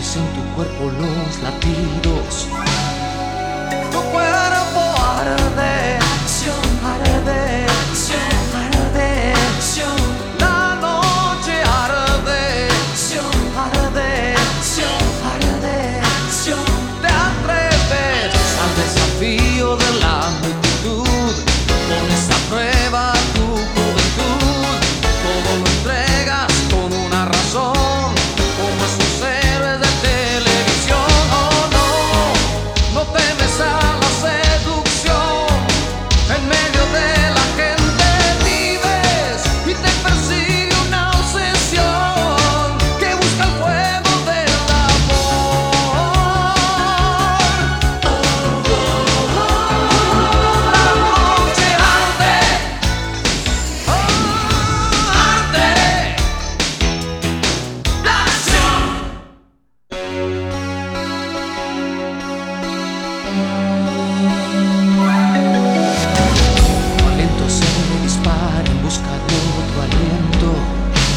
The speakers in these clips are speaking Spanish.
Sientes en tu cuerpo los latidos. Tu cuerpo arde, arde, arde. La noche arde, arde, arde. Te atreves al desafío de la multitud. Pones a prueba tu juventud. Todo lo entregas con una razón, como esos héroes de televisión. Oh no, no temes a la seducción. En medio de la gente vives y te persigue una obsesión que busca el fuego del amor. La noche arde, arde. La acción. Tu aliento se dispara en busca de otro aliento.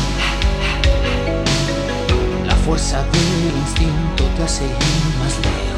La fuerza del instinto te hace ir más lejos.